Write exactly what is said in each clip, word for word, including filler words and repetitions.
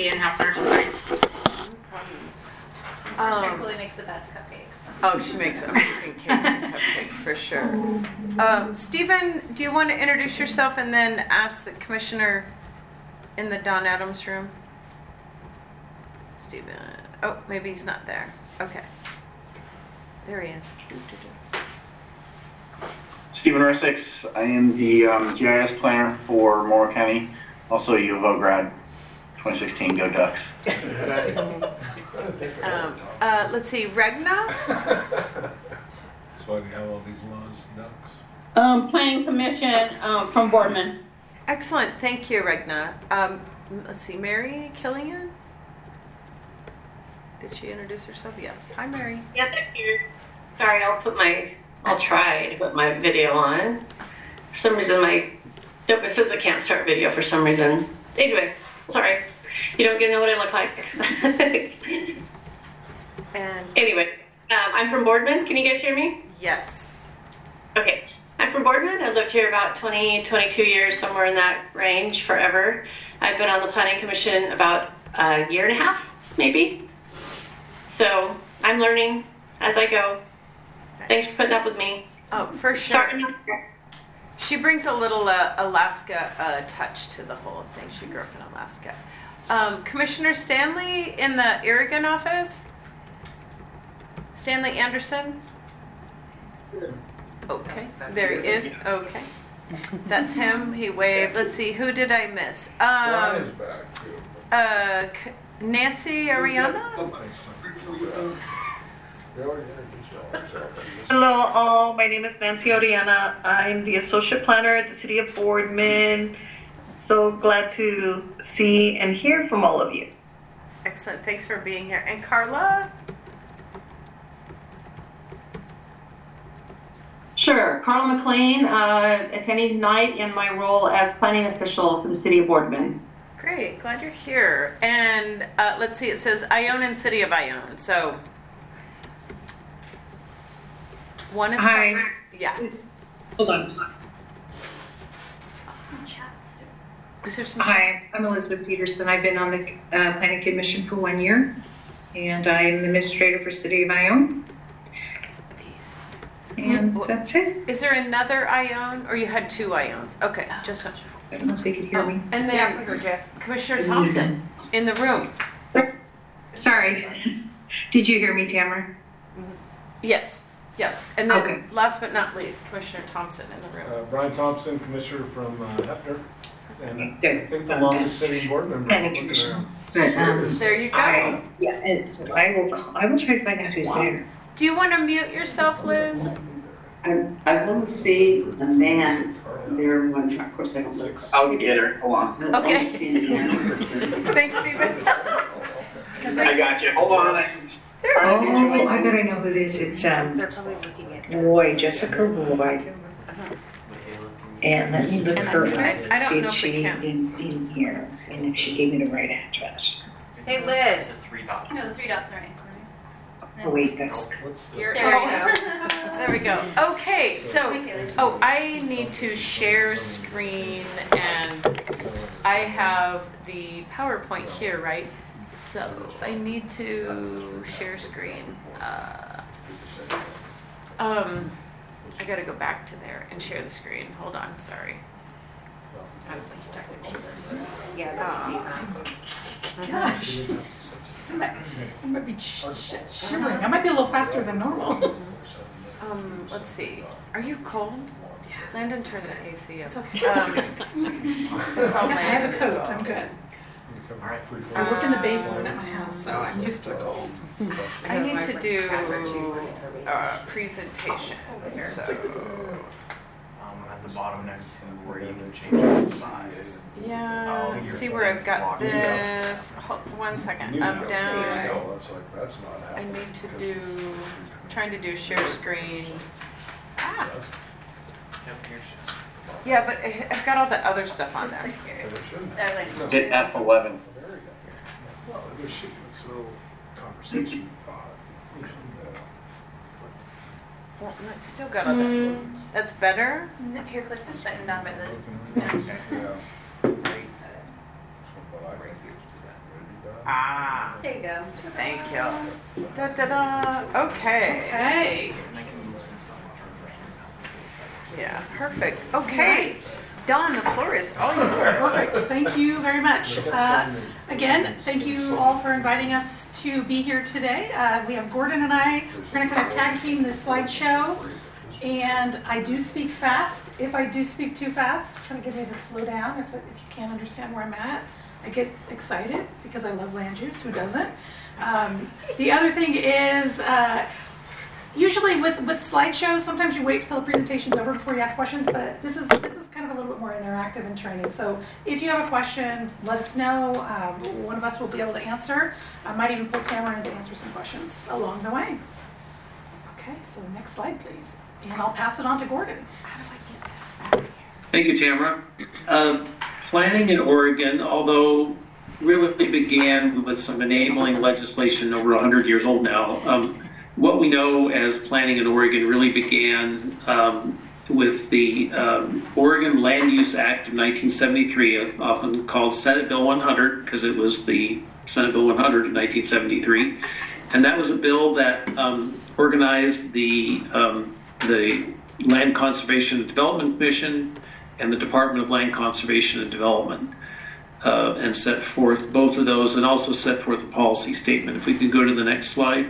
Katie and half nurse today. Um, Shirley makes the best cupcakes. oh, she makes amazing cakes and cupcakes for sure. Um, Stephen, do you want to introduce yourself and then ask the commissioner in the Don Adams room? Stephen. Oh, maybe he's not there. Okay. There he is. Stephen Resix. I am the um, G I S planner for Morrow County. Also, U of O grad, twenty sixteen. Go Ducks. Um, uh, let's see, Regna? That's why we have all these laws, ducks. Um, Planning Commission, um, from Boardman. Excellent. Thank you, Regna. Um, let's see, Mary Killian? Did she introduce herself? Yes. Hi, Mary. Yes, I'm here. Sorry, I'll put my, I'll try to put my video on. For some reason, my, nope, it says I can't start video for some reason. Anyway, sorry. You don't get to know what I look like. And Anyway, um, I'm from Boardman. Can you guys hear me? yes. Okay. I'm from Boardman. I've lived here about twenty, twenty-two years, somewhere in that range, forever. I've been on the Planning Commission about a year and a half, maybe. So I'm learning as I go. Thanks for putting up with me. Oh, for sure. Sorry, I'm not She brings a little uh, Alaska uh, touch to the whole thing. She grew up in Alaska. Um, Commissioner Stanley in the Oregon office? Stanley Anderson? Okay, there he is. Okay. That's him. He waved. Let's see, who did I miss? Um, Brian's back too. uh, K- Nancy Ariana? We already introduced ourselves. Hello all, my name is Nancy Oriana. I'm the Associate Planner at the City of Boardman. So glad to see and hear from all of you. Excellent. Thanks for being here. And Carla? Sure. Carl McLean, uh, attending tonight in my role as planning official for the City of Boardman. Great. Glad you're here. And uh, let's see, it says Ione and City of Ione. So one is Hi. covered- Yeah. Hold on. Is there some? Hi, I'm Elizabeth Peterson. I've been on the uh, Planning Commission for one year, and I'm the administrator for City of Ione. And that's it. Is there another Ione, or you had two Iones? Okay, just. I don't know if they could hear me. And then Yeah, we heard you. Commissioner Thompson in the room. Sorry. Did you hear me, Tamara? Yes, yes. And then Okay. last but not least, Commissioner Thompson in the room. Uh, Brian Thompson, Commissioner from uh, Hepner, and I Good. think the longest sitting board member. Planning Looking Commission. around. But, um, There you go. I, yeah, and so I will, call, I will try to find out who's there. Do you want to mute yourself, Liz? I, I want to see a man there one time. Of course, I don't look. I'll get her. Hold on. Okay. I see a man. Thanks, Stephen. I got you. Hold on. Oh, I bet I know who it is. It's um, They're probably looking at Roy, Jessica Roy. And let me look And her I- up I- I and don't see know if if we she can. is in here and if she gave me the right address. Hey, Liz. Three dots. No, the three dots are right. Oh wait, that's What's this? There Oh. you go. There we go. Okay, so, oh, I need to share screen, and I have the PowerPoint here, right? So I need to share screen. Uh, um, I gotta go back to there and share the screen. Hold on, sorry. I'm stuck in Yeah, that was Gosh. I might, I might be sh- sh- shivering. I might be a little faster than normal. Um, let's see. Are you cold? Yes. Landon, turn the A C up. It's okay. Um, it's all I have a Landon, coat. so- I'm good. All right. I work in the basement at my house, so I'm used to the cold. I need to do a presentation, so, Um, at the bottom next to where you can change the size. yeah, Oh, let's you're see where I've got blocking it out. this. Hold, one second, You I'm know, down. That's like, that's not I happening. need to do, trying to do share screen. Ah, Yep, here's yeah, but I- I've got all the other stuff on Just there. click here. But it shouldn't There, happen. there. Hit F eleven. There you go. Well, there should be so conversation. uh, function, uh, Well, no, it's still got all the, that's better? If here, click this button down by the. looking at it. Yeah. Great. But I- Ah, There you go. thank you. Da da da. Okay. Okay. And I can loosen some of our Yeah, perfect. Okay. Right. Dawn, the floor is all yours. Perfect. Thank you very much. Uh, again, thank you all for inviting us to be here today. Uh, we have Gordon and I. We're going to kind of tag team this slideshow. And I do speak fast. If I do speak too fast, kind of give me the slow down if, if you can't understand where I'm at. I get excited because I love land use. Who doesn't? Um, the other thing is, uh, usually with, with slideshows, sometimes you wait till the presentation's over before you ask questions, but this is this is kind of a little bit more interactive in training. So if you have a question, let us know. Um, one of us will be able to answer. I might even pull Tamara in to answer some questions along the way. Okay, so next slide, please. And I'll pass it on to Gordon. How do I get this out of here? Thank you, Tamara. Uh, planning in Oregon, although really began with some enabling legislation over one hundred years old now, um, what we know as planning in Oregon really began um, with the um, Oregon Land Use Act of nineteen seventy-three, often called Senate Bill one hundred, because it was the Senate Bill one hundred of nineteen seventy-three. And that was a bill that um, organized the, um, the Land Conservation and Development Commission and the Department of Land Conservation and Development, uh, and set forth both of those, and also set forth a policy statement. If we could go to the next slide.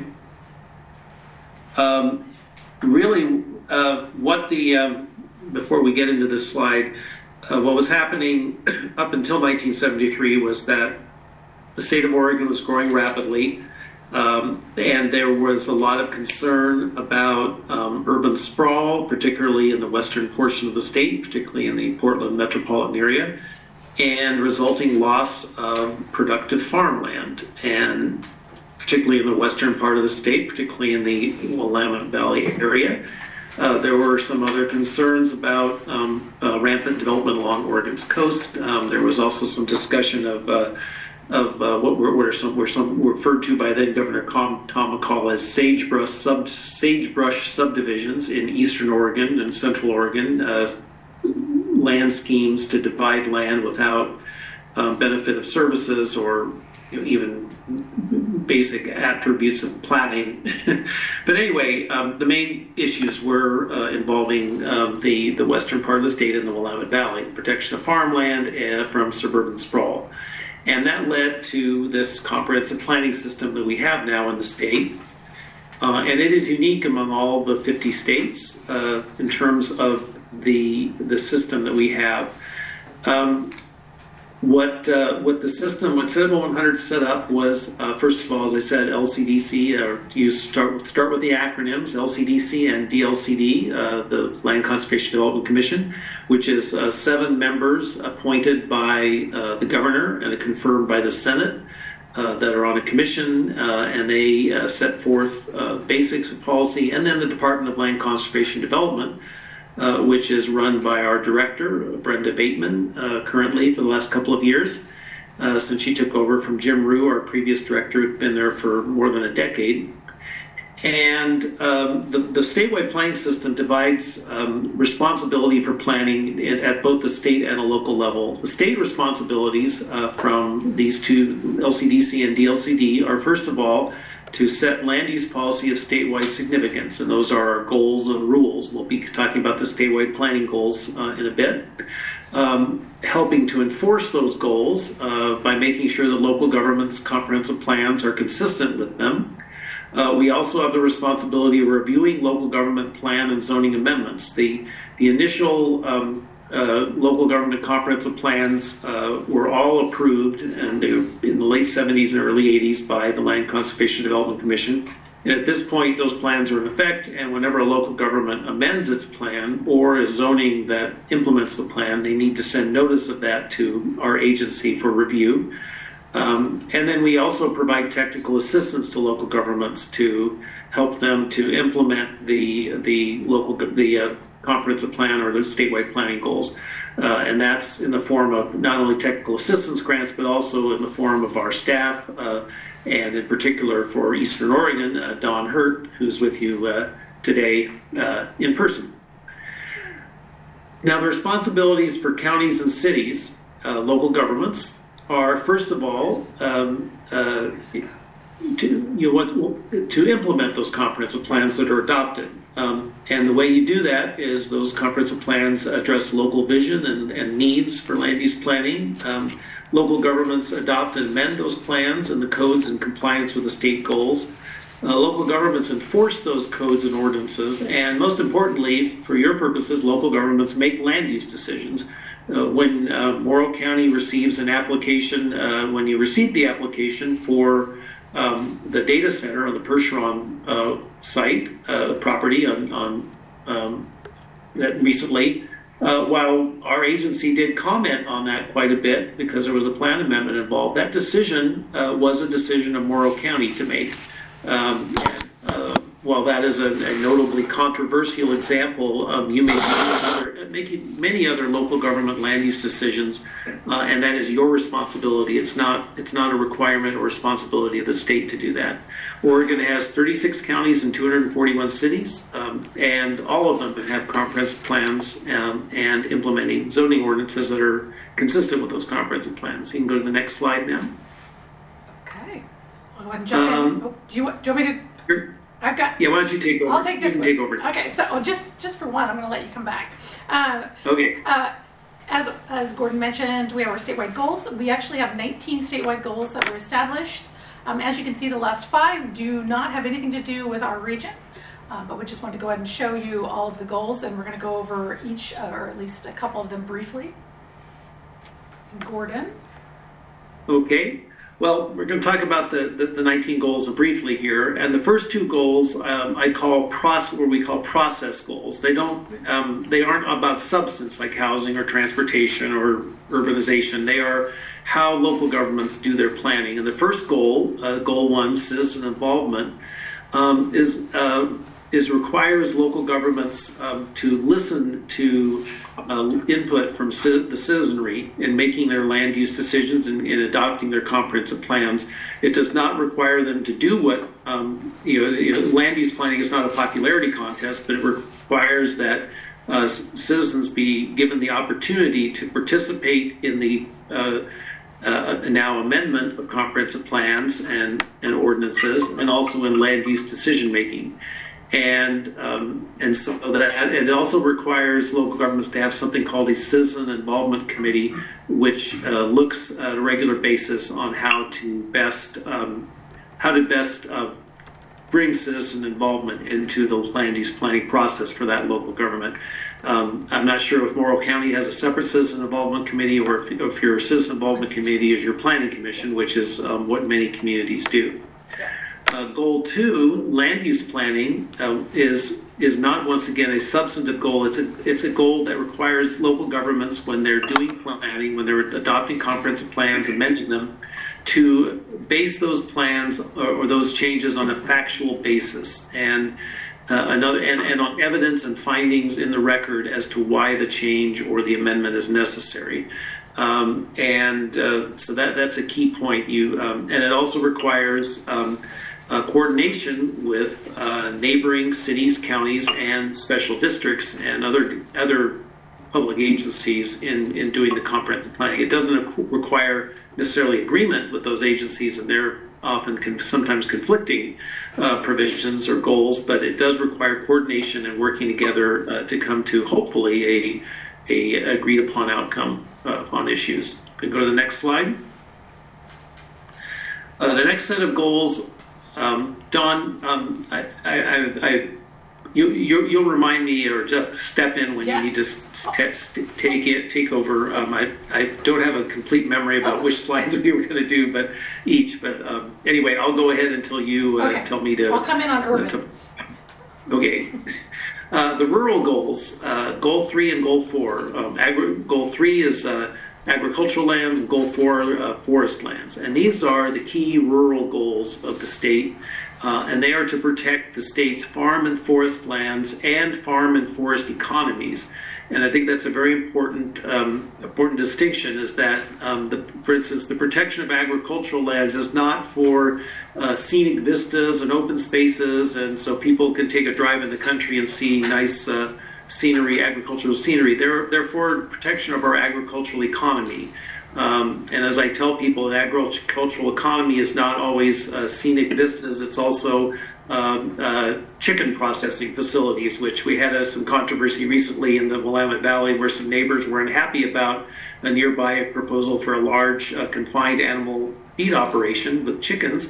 Um, really, uh, what the, um, before we get into this slide, uh, what was happening up until nineteen seventy-three was that the state of Oregon was growing rapidly, um, and there was a lot of concern about um, urban sprawl, particularly in the western portion of the state, particularly in the Portland metropolitan area, and resulting loss of productive farmland, and particularly in the western part of the state, particularly in the Willamette Valley area. Uh, there were some other concerns about um, uh, rampant development along Oregon's coast. Um, there was also some discussion of uh, of uh, what were, were some were some referred to by then Governor Tom, Tom McCall as sagebrush sub sagebrush subdivisions in eastern Oregon and central Oregon, uh, land schemes to divide land without um, benefit of services or you know, even basic attributes of planning. But anyway, um, the main issues were uh, involving um, the, the western part of the state and the Willamette Valley, protection of farmland uh, from suburban sprawl. And that led to this comprehensive planning system that we have now in the state. Uh, and it is unique among all the fifty states uh, in terms of the, the system that we have. Um, What uh, what the system, what Senate Bill one hundred set up was, uh, first of all, as I said, L C D C, or you start, start with the acronyms, L C D C and D L C D, uh, the Land Conservation Development Commission, which is uh, seven members appointed by uh, the governor and confirmed by the Senate uh, that are on a commission, uh, and they uh, set forth uh, basics of policy, and then the Department of Land Conservation Development, Uh, which is run by our director, Brenda Bateman, uh, currently for the last couple of years, uh, since she took over from Jim Rue, our previous director, who'd been there for more than a decade. And um, the, the statewide planning system divides um, responsibility for planning at, at both the state and a local level. The state responsibilities uh, from these two, L C D C and D L C D, are first of all to set land use policy of statewide significance, and those are our goals and rules. We'll be talking about the statewide planning goals uh, in a bit. Um, helping to enforce those goals uh, by making sure that local governments' comprehensive plans are consistent with them. Uh, we also have the responsibility of reviewing local government plan and zoning amendments. The, the initial um, Uh, local government comprehensive plans uh, were all approved, and they were in the late seventies and early eighties by the Land Conservation Development Commission. And at this point, those plans are in effect, and whenever a local government amends its plan or is zoning that implements the plan, they need to send notice of that to our agency for review. Um, and then we also provide technical assistance to local governments to help them to implement the the local the uh, comprehensive plan or the statewide planning goals. Uh, and that's in the form of not only technical assistance grants, but also in the form of our staff, uh, and in particular for Eastern Oregon, uh, Don Hurt, who's with you uh, today uh, in person. Now, the responsibilities for counties and cities, uh, local governments, are, first of all, um, uh, to, you know, what, to implement those comprehensive plans that are adopted. Um, and the way you do that is those comprehensive plans address local vision and, and needs for land use planning. Um, local governments adopt and amend those plans and the codes in compliance with the state goals. Uh, local governments enforce those codes and ordinances, and most importantly, for your purposes, local governments make land use decisions. Uh, when uh, Morrow County receives an application, uh, when you receive the application for um, the data center on the Percheron uh, site, uh, property on, on um, that recently, uh, while our agency did comment on that quite a bit because there was a plan amendment involved, that decision uh, was a decision of Morrow County to make. Um, uh, while that is a, a notably controversial example, um, you may be other, making many other local government land use decisions, uh, and that is your responsibility. It's not it's not a requirement or responsibility of the state to do that. Oregon has thirty-six counties and two hundred forty-one cities, um, and all of them have comprehensive plans um, and implementing zoning ordinances that are consistent with those comprehensive plans. You can go to the next slide now. Okay. I'll go ahead and jump Um, in. Oh, do you want? Do you want me to? Sure. I've got. Yeah, why don't you take over? I'll take this You can one. take over. Okay, so well, just just for one, I'm going to let you come back. Uh, Okay. uh, as as Gordon mentioned, we have our statewide goals. We actually have nineteen statewide goals that were established. Um, as you can see, the last five do not have anything to do with our region, uh, but we just wanted to go ahead and show you all of the goals, and we're going to go over each, uh, or at least a couple of them briefly. Gordon. Okay. Well, we're going to talk about the, the, the nineteen goals briefly here, and the first two goals um, I call process, what we call process goals. They don't, um, they aren't about substance like housing or transportation or urbanization. They are how local governments do their planning. And the first goal, uh, goal one, citizen involvement, um, is uh, is requires local governments um, to listen to uh, input from ci- the citizenry in making their land use decisions and in adopting their comprehensive plans. It does not require them to do what, um, you, know, you know, land use planning is not a popularity contest, but it requires that uh, citizens be given the opportunity to participate in the uh, uh, now amendment of comprehensive plans and, and ordinances, and also in land use decision making. And um, and so that it also requires local governments to have something called a citizen involvement committee, which uh, looks at a regular basis on how to best um, how to best uh, bring citizen involvement into the land use planning process for that local government. Um, I'm not sure if Morrow County has a separate citizen involvement committee, or if, if your citizen involvement committee is your planning commission, which is um, what many communities do. Uh, goal two, land use planning, uh, is is not once again a substantive goal. It's a it's a goal that requires local governments, when they're doing planning, when they're adopting comprehensive plans, amending them, to base those plans or, or those changes on a factual basis and uh, another and, and on evidence and findings in the record as to why the change or the amendment is necessary. Um, and uh, so that that's a key point. You um, and it also requires um, Uh, coordination with uh, neighboring cities, counties, and special districts and other other public agencies in, in doing the comprehensive planning. It doesn't require necessarily agreement with those agencies, and they're often con- sometimes conflicting uh, provisions or goals, but it does require coordination and working together uh, to come to hopefully a, a agreed upon outcome uh, on issues. We can go to the next slide. Uh, the next set of goals. Um, Dawn, um, I, I, I, you, you, you'll remind me or just step in when yes. you need to st- st- take it, take over. Um, I, I don't have a complete memory about oh. which slides we were going to do, but each. But um, anyway, I'll go ahead until you uh, okay. tell me to. I'll come in on urban. To, okay. Uh, the rural goals, uh, goal three and goal four. Um, agri- goal three is. Uh, agricultural lands, and goal four, uh, forest lands. And these are the key rural goals of the state, uh, and they are to protect the state's farm and forest lands and farm and forest economies. And I think that's a very important um, important distinction, is that, um, the, for instance, the protection of agricultural lands is not for uh, scenic vistas and open spaces, and so people can take a drive in the country and see nice uh, scenery, agricultural scenery. They're, they're for protection of our agricultural economy. Um, and as I tell people, an agricultural economy is not always uh, scenic vistas, it's also um, uh, chicken processing facilities, which we had uh, some controversy recently in the Willamette Valley where some neighbors were unhappy about a nearby proposal for a large uh, confined animal feed operation with chickens.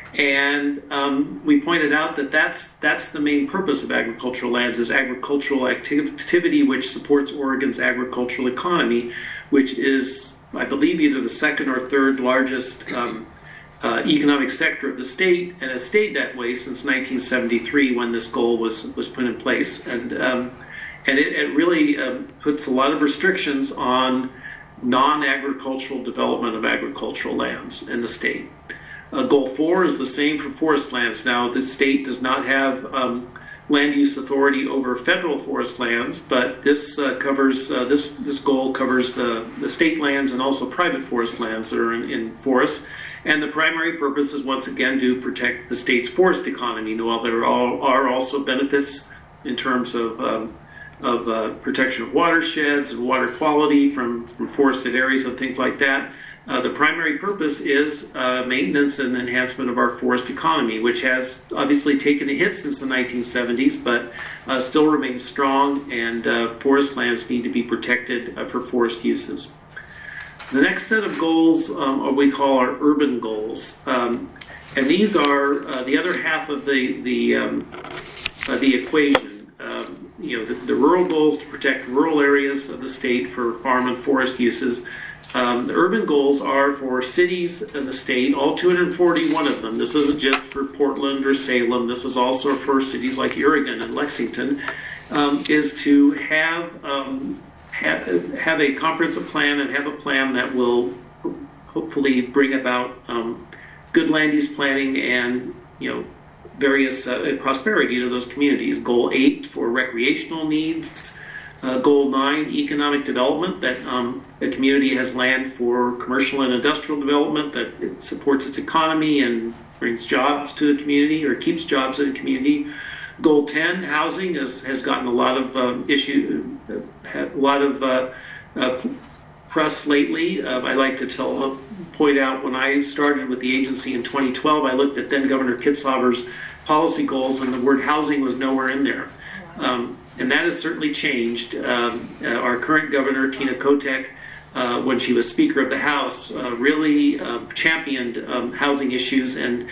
And um, we pointed out that that's, that's the main purpose of agricultural lands, is agricultural activity which supports Oregon's agricultural economy, which is, I believe, either the second or third largest um, uh, economic sector of the state, and has stayed that way since nineteen seventy-three when this goal was, was put in place. And, um, and it, it really uh, puts a lot of restrictions on non-agricultural development of agricultural lands in the state. Uh, goal four is the same for forest lands. Now, the state does not have um, land use authority over federal forest lands, but this uh, covers uh, this this goal covers the, the state lands and also private forest lands that are in, in forests. And the primary purpose is once again to protect the state's forest economy. While there are, are also benefits in terms of um, of uh, protection of watersheds and water quality from, from forested areas and things like that. Uh, the primary purpose is uh, maintenance and enhancement of our forest economy, which has obviously taken a hit since the nineteen seventies, but uh, still remains strong, and uh, forest lands need to be protected uh, for forest uses. The next set of goals um, are what we call our urban goals, um, and these are uh, the other half of the the um, uh, the equation. Um, you know, the, the rural goals to protect rural areas of the state for farm and forest uses. Um, the urban goals are for cities in the state, all two hundred forty-one of them. This isn't just for Portland or Salem. This is also for cities like Oregon and Lexington, um, is to have, um, have, have a comprehensive plan and have a plan that will hopefully bring about um, good land use planning and, you know, various uh, prosperity to those communities. Goal eight for recreational needs. Uh, goal nine, economic development, that um, the community has land for commercial and industrial development, that it supports its economy and brings jobs to the community or keeps jobs in the community. Goal ten, housing, has, has gotten a lot of um, issue, uh, a lot of uh, uh, press lately. Uh, I like to tell, uh, point out when I started with the agency in twenty twelve, I looked at then Governor Kitzhaber's policy goals, and the word housing was nowhere in there. Um, And that has certainly changed. Um, uh, our current governor, Tina Kotek, uh, when she was Speaker of the House, uh, really uh, championed um, housing issues and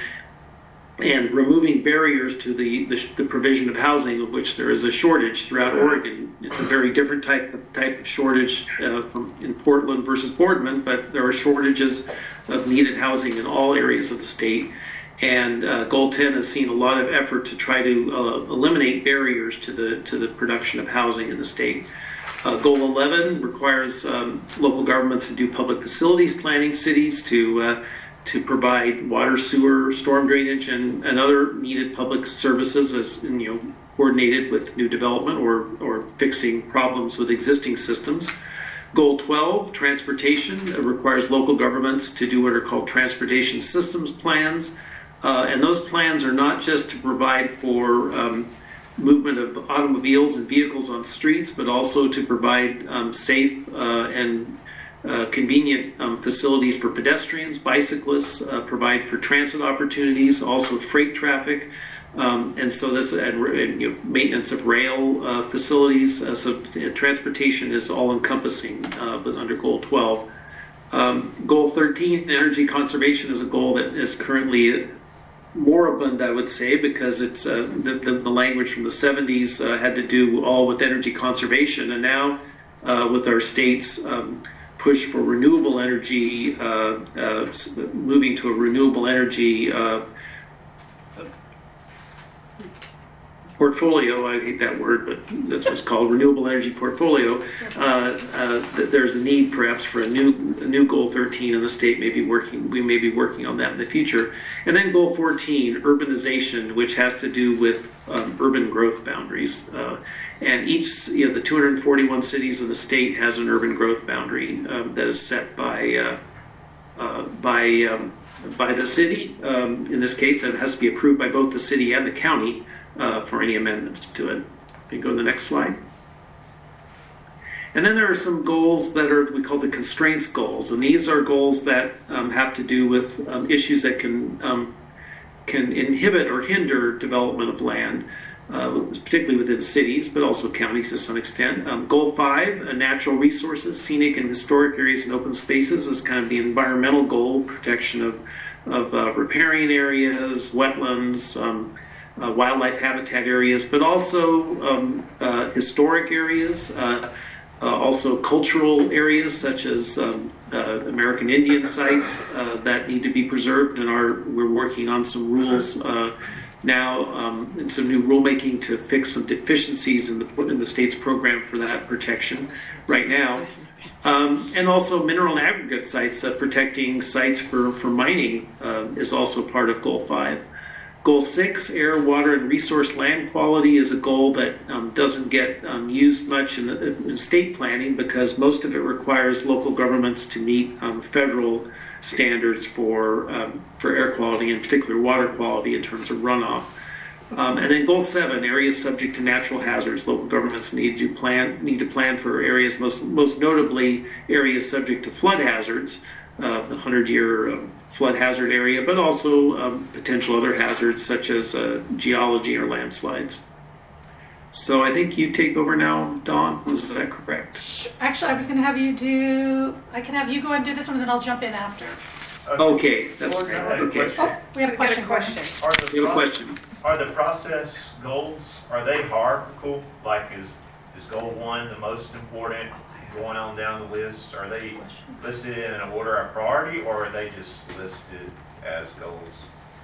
and removing barriers to the, the the provision of housing, of which there is a shortage throughout Oregon. It's a very different type of type of shortage uh, from in Portland versus Boardman, but there are shortages of needed housing in all areas of the state. And uh, Goal ten has seen a lot of effort to try to uh, eliminate barriers to the to the production of housing in the state. Uh, Goal eleven requires um, local governments to do public facilities planning, cities to uh, to provide water, sewer, storm drainage, and, and other needed public services as you know coordinated with new development or or fixing problems with existing systems. Goal twelve, transportation, requires local governments to do what are called transportation systems plans. Uh, and those plans are not just to provide for um, movement of automobiles and vehicles on streets, but also to provide um, safe uh, and uh, convenient um, facilities for pedestrians, bicyclists, uh, provide for transit opportunities, also freight traffic, um, and so this and, and you know, maintenance of rail uh, facilities. Uh, so uh, transportation is all encompassing uh, but under Goal twelve. Um, goal thirteen, energy conservation, is a goal that is currently moribund, I would say, because it's uh, the, the, the language from the seventies uh, had to do all with energy conservation, and now uh, with our state's um, push for renewable energy, uh, uh, moving to a renewable energy uh, portfolio, I hate that word, but that's what's called, renewable energy portfolio, uh, uh, there's a need perhaps for a new a new Goal thirteen in the state. Maybe working, we may be working on that in the future. And then Goal fourteen, urbanization, which has to do with um, urban growth boundaries. Uh, and each, you know, the two hundred forty-one cities in the state has an urban growth boundary um, that is set by uh, uh, by um, by the city. Um, in this case, it has to be approved by both the city and the county Uh, for any amendments to it. You can go to the next slide. And then there are some goals that are, we call the constraints goals. And these are goals that um, have to do with um, issues that can, um, can inhibit or hinder development of land, uh, particularly within cities, but also counties to some extent. Um, goal five, uh, natural resources, scenic and historic areas and open spaces, is kind of the environmental goal, protection of, of uh, riparian areas, wetlands, um, uh, wildlife habitat areas, but also um, uh, historic areas, uh, Uh, also cultural areas such as um, uh, American Indian sites uh, that need to be preserved, and are we're working on some rules uh, now um, and some new rulemaking to fix some deficiencies in the in the state's program for that protection right now, um, and also mineral and aggregate sites. Uh, protecting sites for for mining uh, is also part of Goal Five. Goal six, air, water, and resource land quality, is a goal that um, doesn't get um, used much in, the, in state planning because most of it requires local governments to meet um, federal standards for um, for air quality, in particular water quality in terms of runoff. Um, and then goal seven, areas subject to natural hazards. Local governments need to plan need to plan for areas, most most notably areas subject to flood hazards, uh, the hundred-year um, flood hazard area, but also um, potential other hazards such as uh, geology or landslides. So I think you take over now, Dawn. Is that correct? Actually, I was going to have you do. I can have you go and do this one, and then I'll jump in after. Okay, that's great. Okay. Oh, we had a question. question. Are the We have a pro- question. Are the process goals, are they hierarchical? Like is, is goal one the most important, going on down the list? Are they listed in an order of priority, or are they just listed as goals?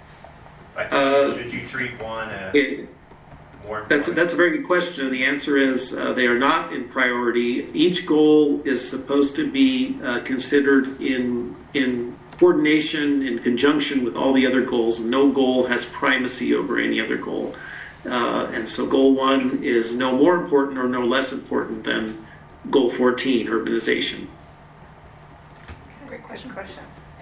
Like Uh, should you treat one as It, more important? That's a, that's a very good question. The answer is uh, they are not in priority. Each goal is supposed to be uh, considered in in coordination, in conjunction with all the other goals. No goal has primacy over any other goal. Uh, and so goal one is no more important or no less important than goal fourteen, urbanization. Great question. Question. Yeah.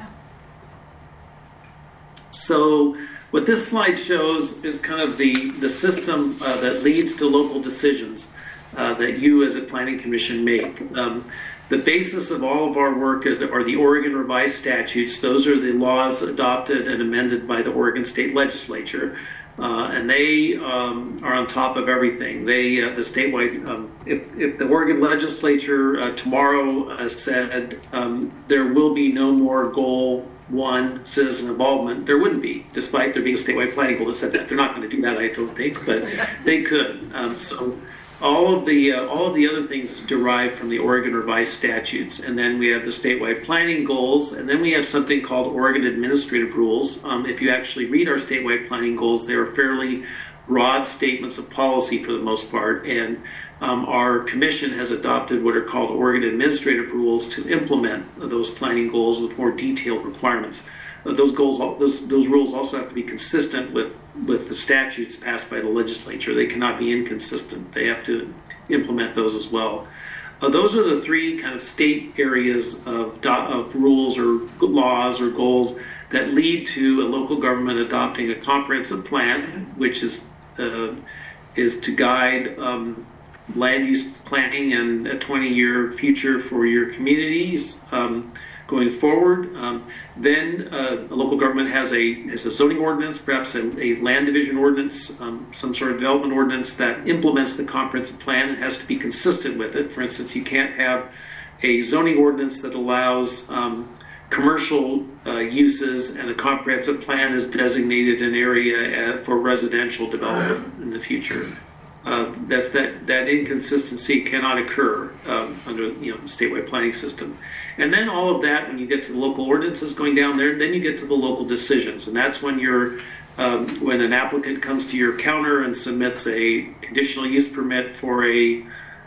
So what this slide shows is kind of the, the system uh, that leads to local decisions uh, that you as a planning commission make. Um, the basis of all of our work is, are the Oregon revised statutes. Those are the laws adopted and amended by the Oregon State Legislature. Uh, and they um, are on top of everything. They, uh, the statewide, um, if, if the Oregon Legislature uh, tomorrow uh, said um, there will be no more goal one, citizen involvement, there wouldn't be, despite there being a statewide planning goal that said that. They're not going to do that, I don't think, but they could. Um, so all of the uh, all of the other things derive from the Oregon revised statutes, and then we have the statewide planning goals, and then we have something called Oregon administrative rules. Um, if you actually read our statewide planning goals, they are fairly broad statements of policy for the most part, and um, our commission has adopted what are called Oregon administrative rules to implement those planning goals with more detailed requirements. Uh, those goals, those those rules also have to be consistent with with the statutes passed by the legislature. They cannot be inconsistent. They have to implement those as well. Uh, those are the three kind of state areas of, do- of rules or laws or goals that lead to a local government adopting a comprehensive plan, which is uh, is to guide um, land use planning and a twenty-year future for your communities. Um, Going forward, um, then uh, a local government has a has a zoning ordinance, perhaps a, a land division ordinance, um, some sort of development ordinance that implements the comprehensive plan. It has to be consistent with it. For instance, you can't have a zoning ordinance that allows um, commercial uh, uses and a comprehensive plan is designated an area uh, for residential development in the future. Uh, that's, that, that inconsistency cannot occur um, under you know, the statewide planning system. And then all of that, when you get to the local ordinances going down there, then you get to the local decisions. And that's when you're, um, when an applicant comes to your counter and submits a conditional use permit for a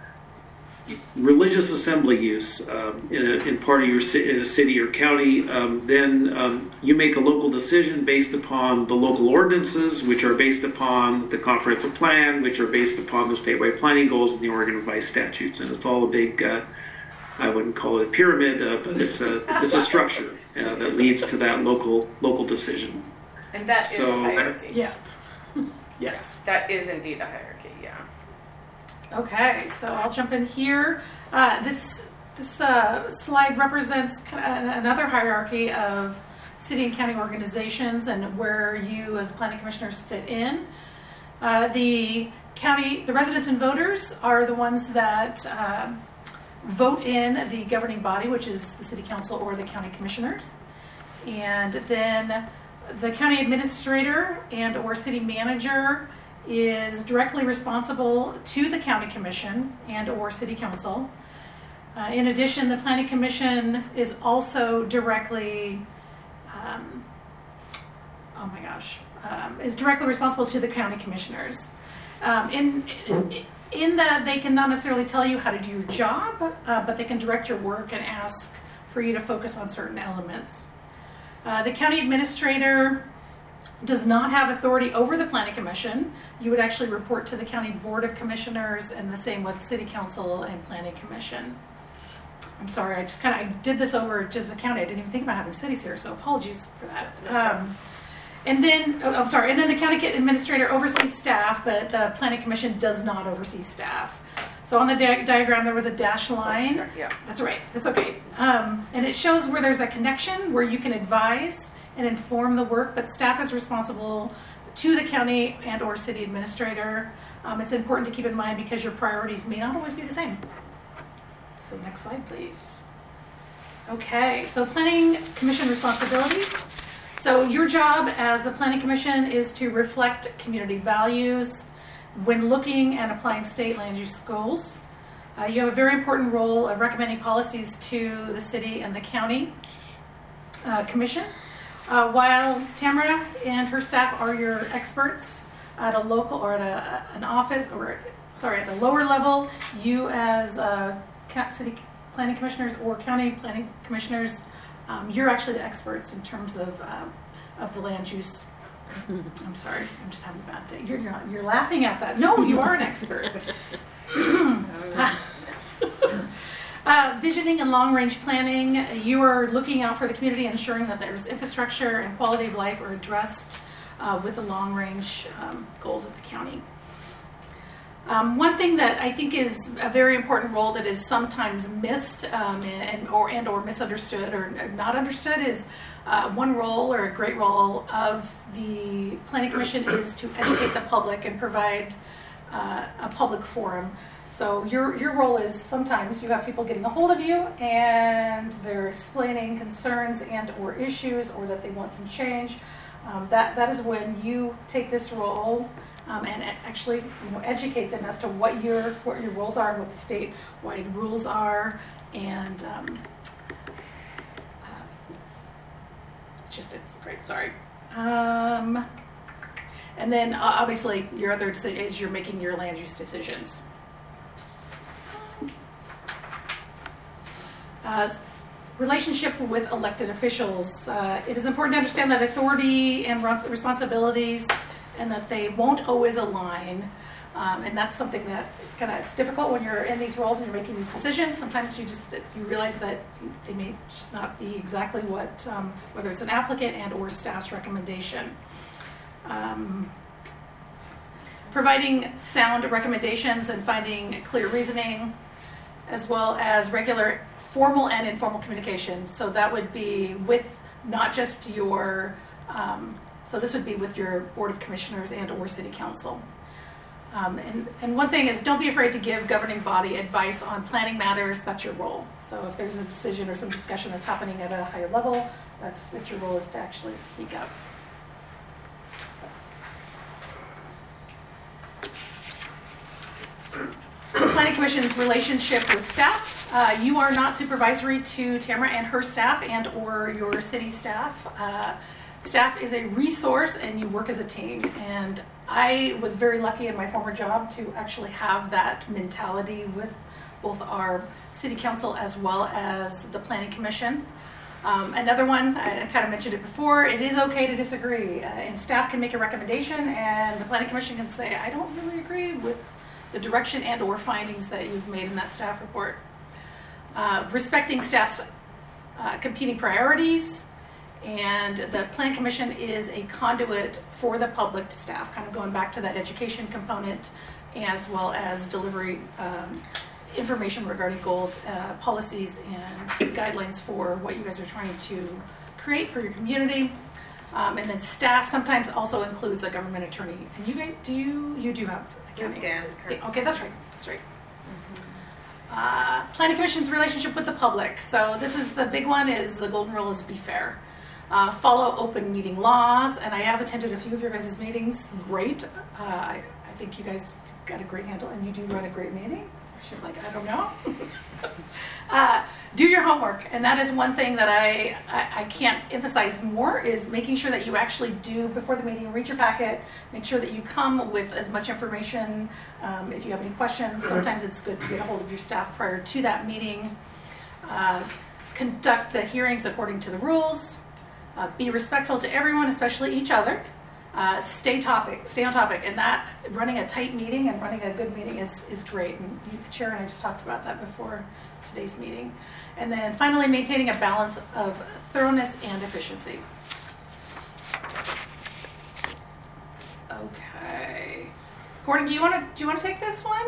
religious assembly use um, in, a, in part of your ci- in a city or county, um, then um, you make a local decision based upon the local ordinances, which are based upon the comprehensive plan, which are based upon the statewide planning goals and the Oregon revised statutes. And it's all a big, uh, I wouldn't call it a pyramid, uh, but it's a it's a structure uh, that leads to that local local decision. And that is So- a hierarchy. Yeah. Yes. That is indeed a hierarchy, yeah. Okay, so I'll jump in here. Uh, this this uh, slide represents kind of another hierarchy of city and county organizations and where you as planning commissioners fit in. Uh, the county, the residents and voters are the ones that uh, vote in the governing body, which is the city council or the county commissioners. And then the county administrator and or city manager is directly responsible to the county commission and or city council. Uh, in addition, the planning commission is also directly, um, oh my gosh, um, is directly responsible to the county commissioners. Um, in, in that they can not necessarily tell you how to do your job, uh, but they can direct your work and ask for you to focus on certain elements. Uh, the county administrator does not have authority over the planning commission. You would actually report to the county board of commissioners, and the same with city council and planning commission. I'm sorry, I just kind of I did this over just the county. I didn't even think about having cities here, so apologies for that. Um, and then, oh, I'm sorry, and then the county administrator oversees staff, but the planning commission does not oversee staff. So on the di- diagram, there was a dashed line. Oh, sorry, yeah. That's right. That's okay. Um, and it shows where there's a connection where you can advise and inform the work, but staff is responsible to the county and or city administrator. Um, it's important to keep in mind because your priorities may not always be the same. So next slide, please. Okay, so planning commission responsibilities. So your job as a planning commission is to reflect community values when looking and applying state land use goals. Uh, you have a very important role of recommending policies to the city and the county uh, commission. Uh, while Tamara and her staff are your experts at a local or at a, an office or, sorry, at a lower level, you as uh, city planning commissioners or county planning commissioners, um, you're actually the experts in terms of uh, of the land use. I'm sorry, I'm just having a bad day. You're not, you're laughing at that. No, you are an expert. Uh, visioning and long-range planning, you are looking out for the community, ensuring that there's infrastructure and quality of life are addressed uh, with the long-range um, goals of the county. Um, one thing that I think is a very important role that is sometimes missed um, and or and or misunderstood or not understood is uh, one role or a great role of the Planning Commission is to educate the public and provide uh, a public forum. So your your role is sometimes you have people getting a hold of you and they're explaining concerns and or issues or that they want some change. Um, that that is when you take this role um, and actually you know educate them as to what your what your roles are, what the statewide rules are, and um, uh, just it's great. Sorry. Um, and then uh, obviously your other decision is you're making your land use decisions. Uh, relationship with elected officials. Uh, it is important to understand that authority and responsibilities and that they won't always align. Um, and that's something that it's kind of it's difficult when you're in these roles and you're making these decisions. Sometimes you just you realize that they may just not be exactly what um, whether it's an applicant and or staff's recommendation. Um, providing sound recommendations and finding clear reasoning, as well as regular formal and informal communication. So that would be with not just your, um, so this would be with your Board of Commissioners and or City Council. Um, and, and one thing is don't be afraid to give governing body advice on planning matters. That's your role. So if there's a decision or some discussion that's happening at a higher level, that's, that's your role is to actually speak up. So the Planning Commission's relationship with staff. Uh, you are not supervisory to Tamara and her staff and or your city staff. Uh, staff is a resource and you work as a team. And I was very lucky in my former job to actually have that mentality with both our city council as well as the Planning Commission. Um, another one, I, I kind of mentioned it before, it is okay to disagree. Uh, and staff can make a recommendation and the Planning Commission can say, I don't really agree with the direction and or findings that you've made in that staff report. Uh, respecting staff's uh, competing priorities, and the Plan Commission is a conduit for the public to staff, kind of going back to that education component as well as delivery um, information regarding goals, uh, policies, and guidelines for what you guys are trying to create for your community. Um, and then staff sometimes also includes a government attorney. And you guys, do you, you do have accounting? Dan. Okay, that's right, that's right. Uh, Planning Commission's relationship with the public. So this is the big one, is the golden rule is be fair. Uh, follow open meeting laws, and I have attended a few of your guys' meetings. Great. Uh, I, I think you guys got a great handle, and you do run a great meeting. She's like, I don't know. uh, do your homework, and that is one thing that I, I, I can't emphasize more, is making sure that you actually do, before the meeting, read your packet, make sure that you come with as much information. Um, if you have any questions, sometimes it's good to get a hold of your staff prior to that meeting. Uh, conduct the hearings according to the rules. Uh, be respectful to everyone, especially each other. Uh, stay topic, stay on topic, and that running a tight meeting and running a good meeting is, is great. And you, the chair and I just talked about that before today's meeting. And then finally, maintaining a balance of thoroughness and efficiency. Okay, Gordon, do you want to do you want to take this one?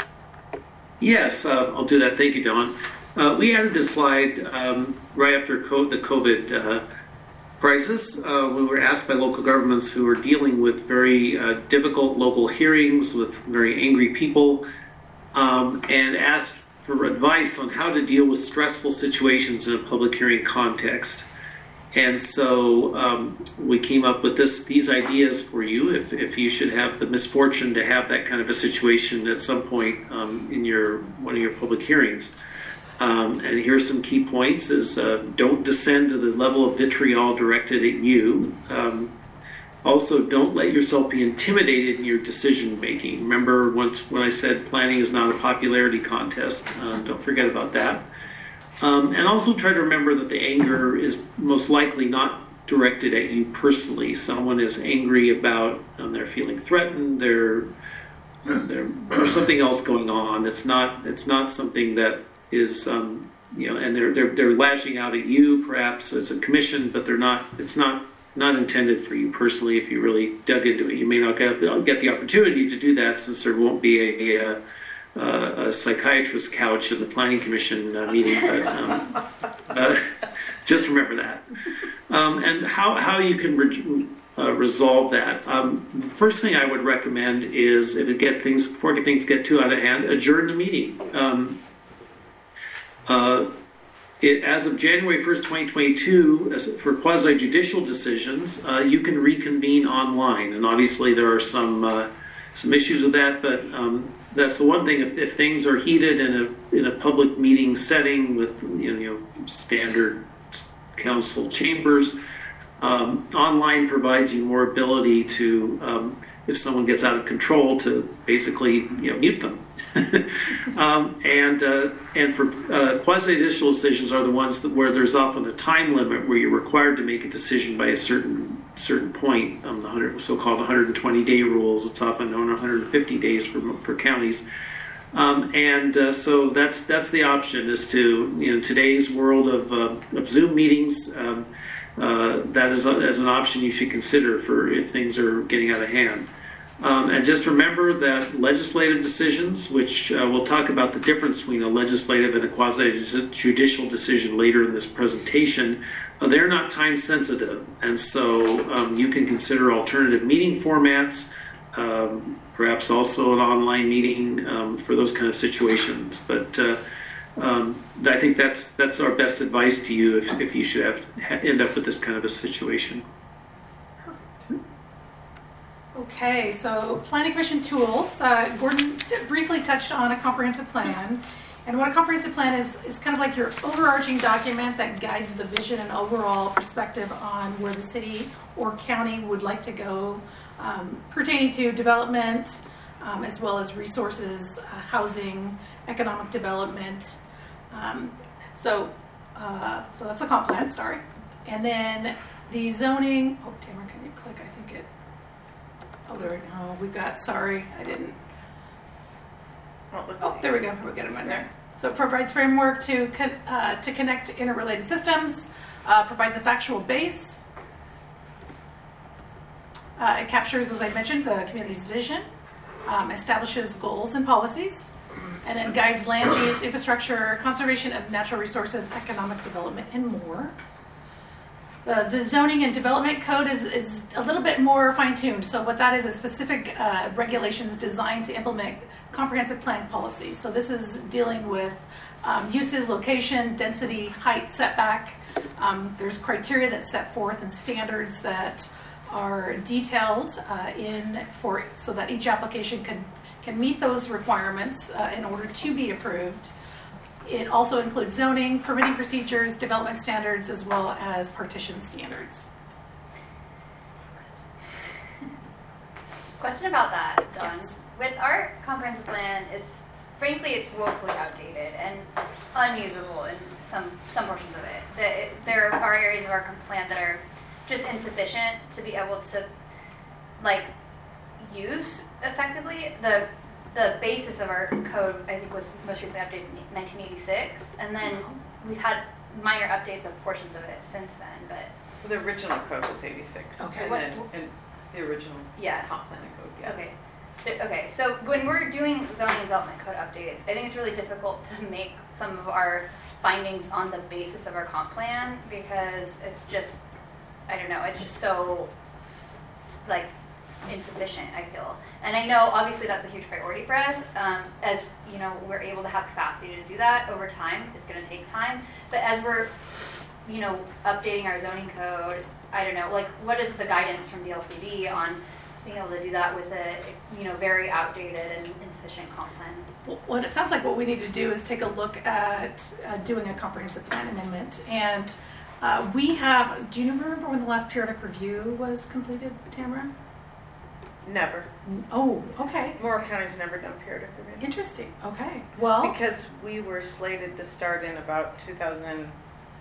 Yes, uh, I'll do that. Thank you, Dawn. Uh, we added this slide um, right after co- the COVID uh, crisis. Uh, we were asked by local governments who were dealing with very uh, difficult local hearings with very angry people, um, and asked for advice on how to deal with stressful situations in a public hearing context. And so um, we came up with this, these ideas for you if, if you should have the misfortune to have that kind of a situation at some point um, in your one of your public hearings. Um, and here's some key points: is uh, don't descend to the level of vitriol directed at you. Um, also, don't let yourself be intimidated in your decision making. Remember once when I said planning is not a popularity contest. Uh, don't forget about that. Um, and also try to remember that the anger is most likely not directed at you personally. Someone is angry about, um, they're feeling threatened, they're, they're, there's something else going on. It's not, it's not something that is, um, you know, and they're, they're, they're lashing out at you perhaps as a commission, but they're not, it's not, not intended for you personally if you really dug into it. You may not get, get the opportunity to do that since there won't be a, a Uh, a psychiatrist's couch in the planning commission uh, meeting, but um, uh, just remember that. Um, and how, how you can re- uh, resolve that. Um, the first thing I would recommend is, if it get things before things get too out of hand, adjourn the meeting. Um, uh, it, as of January first, twenty twenty-two, as for quasi-judicial decisions, uh, you can reconvene online, and obviously there are some uh, some issues with that, but um, that's the one thing. If, if things are heated in a in a public meeting setting with you know, you know standard council chambers, um, online provides you more ability to, um, if someone gets out of control, to basically you know mute them. um, and uh, and for uh, quasi-judicial decisions are the ones that, where there's often a time limit where you're required to make a decision by a certain certain point. Um, the hundred, so-called one hundred twenty day rules. It's often known one hundred fifty days for for counties. Um, and uh, so that's that's the option, is to, you know, today's world of, uh, of Zoom meetings. Um, uh, that is a, as an option you should consider for if things are getting out of hand. Um, and just remember that legislative decisions, which uh, we'll talk about the difference between a legislative and a quasi-judicial decision later in this presentation, uh, they're not time sensitive. And so um, you can consider alternative meeting formats, um, perhaps also an online meeting um, for those kind of situations. But uh, um, I think that's that's our best advice to you if, if you should have end up with this kind of a situation. Okay, so Planning Commission tools. Uh, Gordon briefly touched on a comprehensive plan. And what a comprehensive plan is, is kind of like your overarching document that guides the vision and overall perspective on where the city or county would like to go, um, pertaining to development, um, as well as resources, uh, housing, economic development. Um, so, uh, so that's the comp plan, sorry. And then the zoning, oh, Tamara, can you click? I think it, oh, there we go. We've got, sorry, I didn't. Oh, there we go. We'll get them in there. So it provides framework to con- uh, to connect interrelated systems, uh, provides a factual base. Uh, it captures, as I mentioned, the community's vision. um, establishes goals and policies, and then guides land use, infrastructure, conservation of natural resources, economic development, and more. Uh, the zoning and development code is, is a little bit more fine-tuned. So what that is is specific uh, regulations designed to implement comprehensive plan policies. So this is dealing with um, uses, location, density, height, setback. Um, there's criteria that's set forth and standards that are detailed uh, in for so that each application can can meet those requirements uh, in order to be approved. It also includes zoning, permitting procedures, development standards, as well as partition standards. Question about that, Dawn. Yes. With our comprehensive plan, it's frankly it's woefully outdated and unusable in some some portions of it. The, it there are areas of our plan that are just insufficient to be able to like use effectively. The the basis of our code, I think, was most recently updated in nineteen eighty-six, and then we've had minor updates of portions of it since then. But the original code was eighty-six. Okay. And What- then and the original Yeah. comp plan code. Yeah. Okay. Th- Okay, so when we're doing zoning and development code updates, I think it's really difficult to make some of our findings on the basis of our comp plan because it's just, I don't know, it's just so, like, insufficient, I feel. And I know, obviously, that's a huge priority for us. Um, as, you know, we're able to have capacity to do that over time. It's going to take time. But as we're, you know, updating our zoning code, I don't know, like, what is the guidance from D L C D on being able to do that with a, you know, very outdated and insufficient comp plan? Well, what it sounds like what we need to do is take a look at uh, doing a comprehensive plan amendment. And uh, we have, do you remember when the last periodic review was completed, Tamara? Never. Oh, okay. Morrow County's never done periodic review. Interesting. Okay. Well, Because we were slated to start in about two thousand,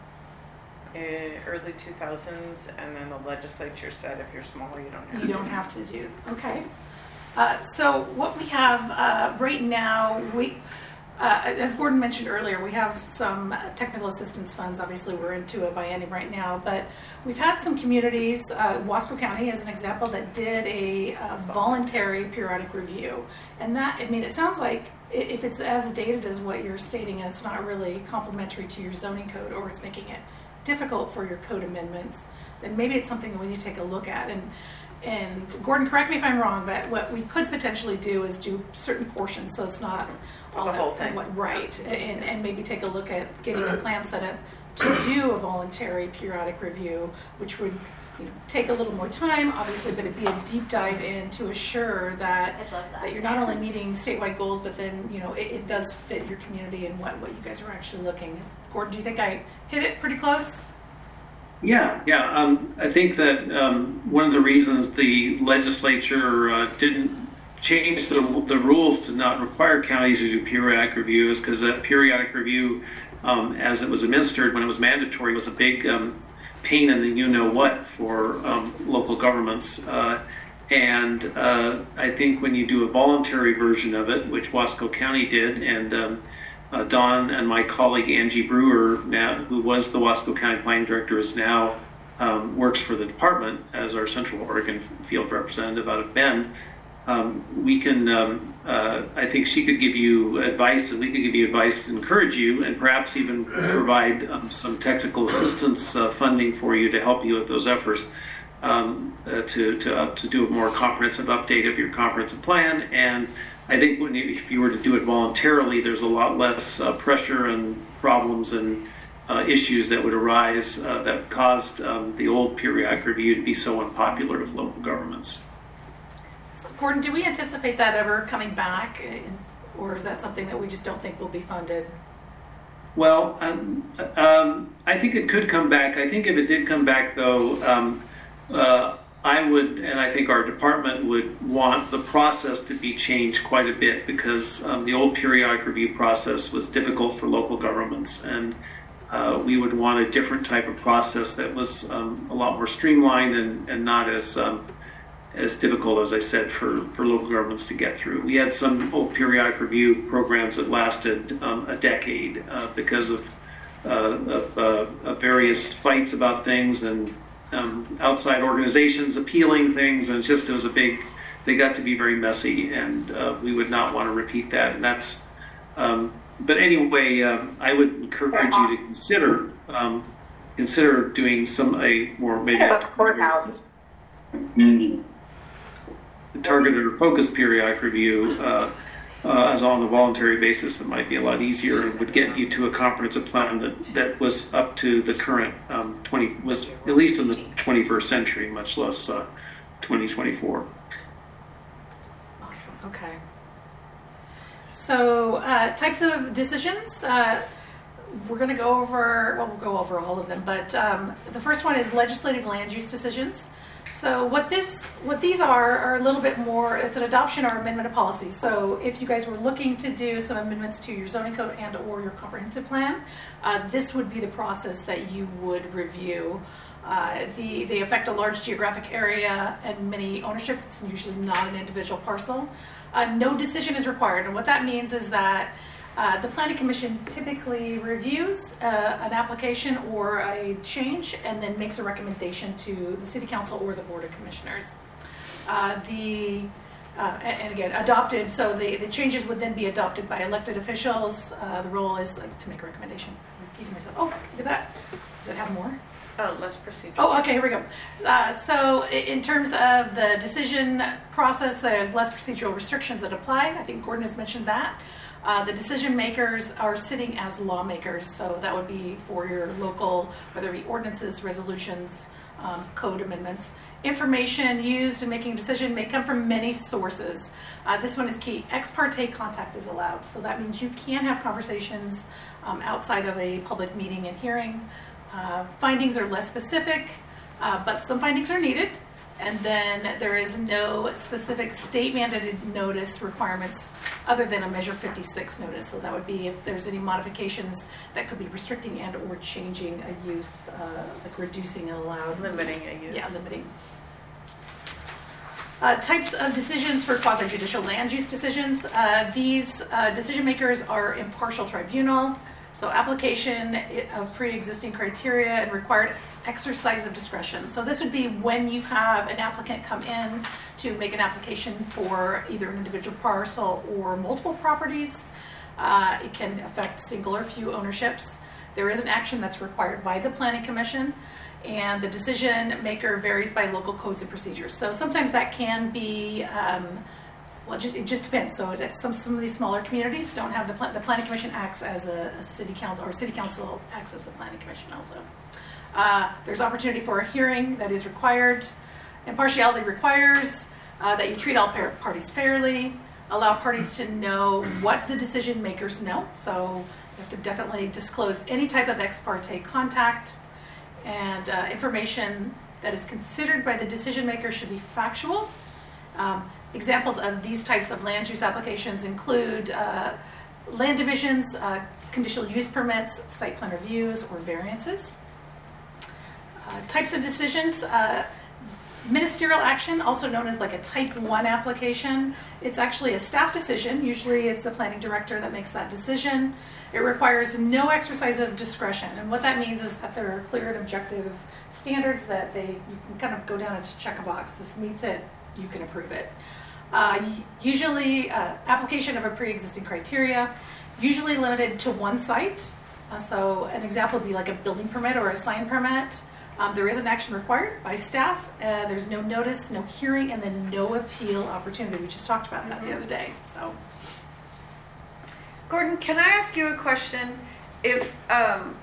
uh, early two thousands, and then the legislature said if you're small, you don't have you to. don't have to do. Okay. Uh, so what we have uh, right now, we, uh, as Gordon mentioned earlier, we have some technical assistance funds. Obviously, we're into a biennium right now, but we've had some communities, uh, Wasco County as an example, that did a, uh voluntary periodic review. And that, I mean, it sounds like i- if it's as dated as what you're stating, it's not really complementary to your zoning code, or it's making it difficult for your code amendments, then maybe it's something that we need to take a look at. And And Gordon, correct me if I'm wrong, but what we could potentially do is do certain portions, so it's not all The whole at- thing. what- right, and, and maybe take a look at getting a plan set up to do a voluntary periodic review, which would, you know, take a little more time, obviously, but it'd be a deep dive in to assure that I'd love that. that you're not only meeting statewide goals, but then, you know, it, it does fit your community and what, what you guys are actually looking. Is- Gordon, do you think I hit it pretty close? Yeah, yeah. Um, I think that um, one of the reasons the legislature uh, didn't change the, the rules to not require counties to do periodic review is because that periodic review, um, as it was administered when it was mandatory, was a big um, pain in the you-know-what for um, local governments. Uh, and uh, I think when you do a voluntary version of it, which Wasco County did, and um, Uh, Dawn and my colleague Angie Brewer, now, who was the Wasco County Planning Director, is now um, works for the department as our Central Oregon field representative out of Bend. Um, we can, um, uh, I think she could give you advice, and we could give you advice to encourage you, and perhaps even provide um, some technical assistance uh, funding for you to help you with those efforts. Um, uh, to to uh, to do a more comprehensive update of your comprehensive plan. And I think when you, if you were to do it voluntarily, there's a lot less uh, pressure and problems and uh, issues that would arise uh, that caused um, the old periodic review to be so unpopular with local governments. So, Gordon, do we anticipate that ever coming back, or is that something that we just don't think will be funded? Well, um, um, I think it could come back. I think if it did come back, though, um, uh, I would, and I think our department would want the process to be changed quite a bit, because um, the old periodic review process was difficult for local governments, and uh, we would want a different type of process that was um, a lot more streamlined and, and not as um, as difficult, as I said, for, for local governments to get through. We had some old periodic review programs that lasted um, a decade uh, because of, uh, of, uh, of various fights about things and um, outside organizations appealing things, and just it was a big they got to be very messy, and uh, we would not want to repeat that. And that's, um, but anyway, um, I would encourage you to consider um, consider doing some a more maybe About the courthouse. targeted or focused periodic review uh, uh, as on a voluntary basis. That might be a lot easier and would get you to a comprehensive plan that, that was up to the current um, twenty was at least in the twenty-first century, much less uh, twenty twenty-four. Awesome. Okay. So uh, types of decisions. Uh, we're going to go over. Well, we'll go over all of them, but um, the first one is legislative land use decisions. So what this, what these are, are a little bit more. It's an adoption or amendment of policy. So if you guys were looking to do some amendments to your zoning code and or your comprehensive plan, uh, this would be the process that you would review. Uh, the, they affect a large geographic area and many ownerships. It's usually not an individual parcel. Uh, no decision is required, and what that means is that uh, the Planning Commission typically reviews uh, an application or a change and then makes a recommendation to the City Council or the Board of Commissioners. Uh, the uh, and, and again, adopted, so the, the changes would then be adopted by elected officials. Uh, the role is like, to make a recommendation. I'm keeping myself. Oh, look at that. Does it have more? Oh, less procedural. Oh, okay, here we go. Uh, so in terms of the decision process, there's less procedural restrictions that apply. I think Gordon has mentioned that. Uh, the decision makers are sitting as lawmakers, so that would be for your local, whether it be ordinances, resolutions, um, code amendments. Information used in making a decision may come from many sources. Uh, this one is key. Ex parte contact is allowed, so that means you can have conversations um, outside of a public meeting and hearing. Uh, findings are less specific, uh, but some findings are needed. And then there is no specific state mandated notice requirements other than a Measure fifty-six notice. So that would be if there's any modifications that could be restricting and or changing a use, uh, like reducing an allowed. Limiting use. a use. Yeah, limiting. Uh, types of decisions for quasi-judicial land use decisions. Uh, these uh, decision makers are impartial tribunal. So application of pre-existing criteria and required exercise of discretion. So this would be when you have an applicant come in to make an application for either an individual parcel or multiple properties. Uh, it can affect single or few ownerships. There is an action that's required by the Planning Commission, and the decision maker varies by local codes and procedures. So sometimes that can be um, Well, it just, it just depends. So if some, some of these smaller communities don't have the plan, the Planning Commission acts as a, a city council, or city council acts as a Planning Commission also. Uh, there's opportunity for a hearing that is required. Impartiality requires uh, that you treat all par- parties fairly, allow parties to know what the decision makers know. So you have to definitely disclose any type of ex parte contact, and uh, information that is considered by the decision maker should be factual. Um, Examples of these types of land use applications include uh, land divisions, uh, conditional use permits, site plan reviews, or variances. Uh, types of decisions, uh, ministerial action, also known as like a type one application. It's actually a staff decision. Usually it's the planning director that makes that decision. It requires no exercise of discretion. And what that means is that there are clear and objective standards that they you can kind of go down and just check a box. This meets it, you can approve it. Uh, usually uh, application of a pre-existing criteria, usually limited to one site. Uh, so an example would be like a building permit or a sign permit. Um, there is an action required by staff. Uh, there's no notice, no hearing, and then no appeal opportunity. We just talked about that mm-hmm. the other day. So, Gordon, can I ask you a question? If um,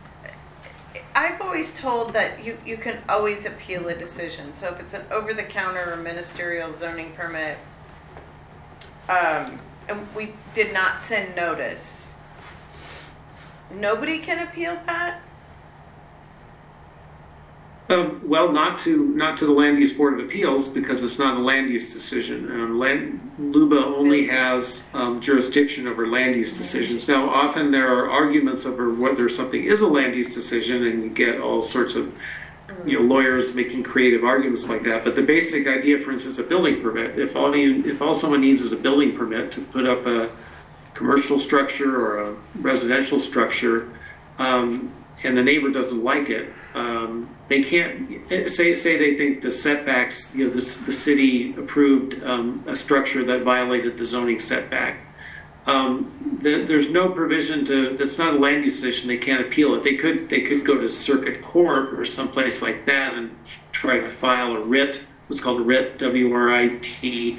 I've always told that you, you can always appeal a decision. So if it's an over-the-counter or ministerial zoning permit, um, and we did not send notice, nobody can appeal that? Um, well, not to not to the Land Use Board of Appeals, because it's not a land use decision. Um, land, LUBA only has um, jurisdiction over land use decisions. Now, often there are arguments over whether something is a land use decision, and you get all sorts of you know lawyers making creative arguments like that. But the basic idea, for instance, a building permit. If all you if all someone needs is a building permit to put up a commercial structure or a residential structure, um, and the neighbor doesn't like it, um, they can't say say they think the setbacks. You know, this, the city approved um, a structure that violated the zoning setback. Um, the, there's no provision to. That's not a land use decision. They can't appeal it. They could they could go to circuit court or someplace like that and try to file a writ. What's called a writ, W R I T,